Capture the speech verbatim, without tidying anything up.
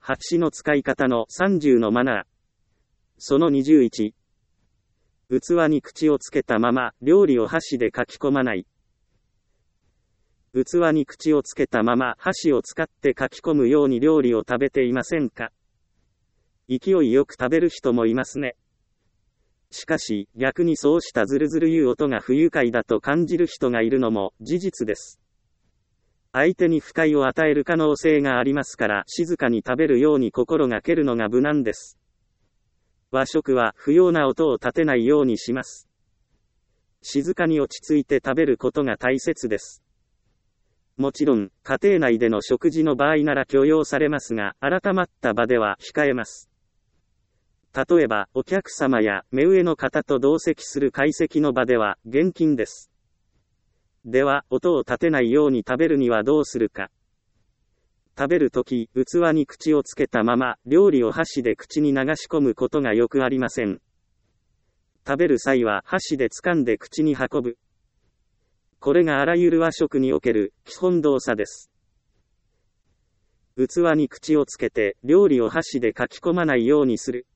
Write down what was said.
箸の使い方のさんじゅうのマナー。そのにじゅういち。器に口をつけたまま、料理を箸でかき込まない。器に口をつけたまま、箸を使ってかき込むように料理を食べていませんか？勢いよく食べる人もいますね。しかし、逆にそうしたズルズル言う音が不愉快だと感じる人がいるのも事実です。相手に不快を与える可能性がありますから、静かに食べるように心がけるのが無難です。和食は不要な音を立てないようにします。静かに落ち着いて食べることが大切です。もちろん、家庭内での食事の場合なら許容されますが、改まった場では控えます。例えば、お客様や目上の方と同席する会席の場では、厳禁です。では、音を立てないように食べるにはどうするか。食べるとき、器に口をつけたまま、料理を箸で口に流し込むことがよくありません。食べる際は箸で掴んで口に運ぶ。これがあらゆる和食における基本動作です。器に口をつけて、料理を箸でかき込まないようにする。